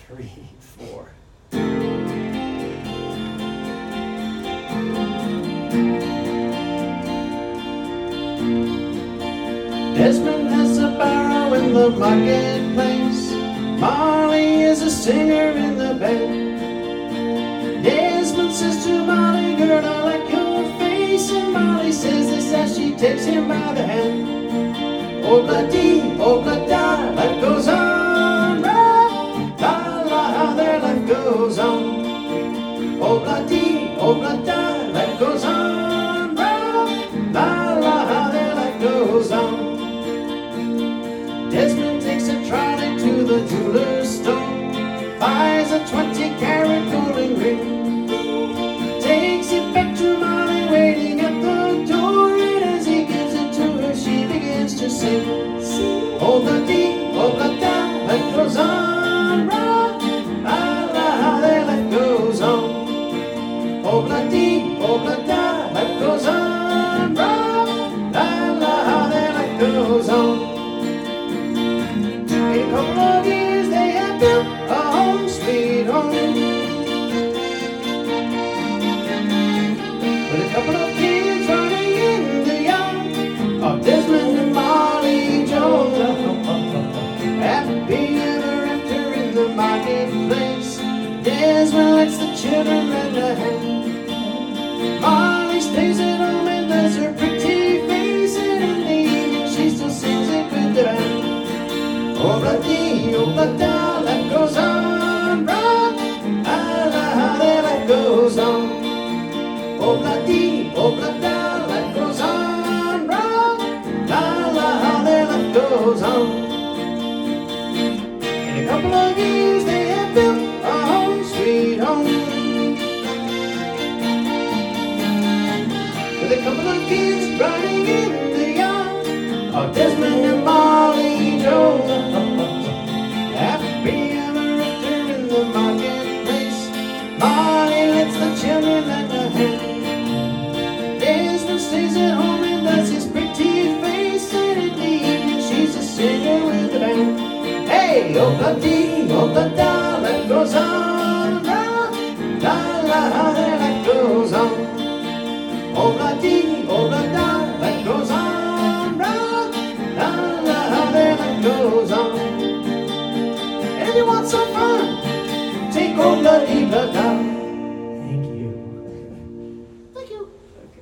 3, 4. Desmond has a barrow in the marketplace. Molly is a singer in the band. Desmond says to Molly, girl, I like your face. And Molly says this as she takes him by the hand. Oh-blah-dee, oh-blah-da, life goes on. La-la, their life goes on. Oh-blah-dee, oh-blah-da, life goes on. La-la, their life goes on. Desmond takes a trolley to the jeweler's store, buys a 20-carat golden ring, takes it back to Molly waiting at the door, and as he gives it to her, she begins to sing. Oh-blah-dee, oh-blah-da, life goes on. La-la, their life goes on. Oh-blah-dee, oh-blah-da, life goes on. La-la, their life goes on. In a couple of years they have built a home sweet home, with a couple of kids running in the yard of Desmond and Molly Jones. Happy ever after in the marketplace. Desmond lets the children lend a hand. Molly stays at home and does her pretty face, and in the evening she still sings it with the band. Oh-blah-dee, oh-blah-da, life goes on. La-la, their life goes on. Oh-blah-dee, oh-blah-da, life goes on. La-la, their life goes on. In a couple of years they have built a home sweet home, with a couple of kids running in the yard of Desmond and Molly Jones. Happy ever after in the marketplace. Molly lets the children lend a hand. Desmond stays at home and does his pretty face, and in the evening she's a singer with the band. Hey, oh-blah-dee, oh-blah-da, life goes on. La-la, their life goes on. Oh-blah-dee,